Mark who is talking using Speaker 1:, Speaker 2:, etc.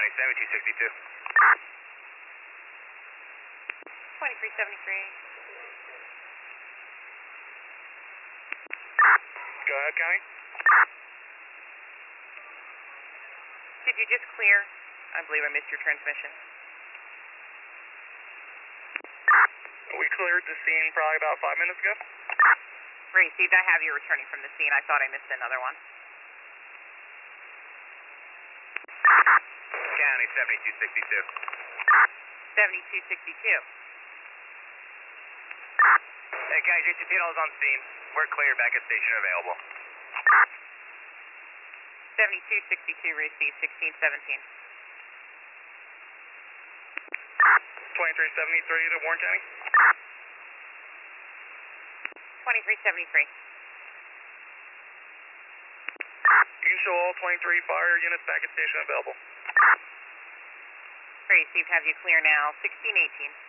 Speaker 1: County, 7262.
Speaker 2: 2373.
Speaker 1: Go ahead, County.
Speaker 2: Did you just clear? I believe I missed your transmission.
Speaker 1: We cleared the scene probably about 5 minutes ago.
Speaker 2: Received. I have you returning from the scene. I thought I missed another one.
Speaker 1: County, 7262.
Speaker 2: 7262.
Speaker 1: Hey, County, Jason Pino is on scene. We're clear, back at station available.
Speaker 2: 7262 received. 1617.
Speaker 1: 2373 to Warren County.
Speaker 2: 2373.
Speaker 1: You can show all 23 fire units back at station available.
Speaker 2: Received. Have you clear now. 1618.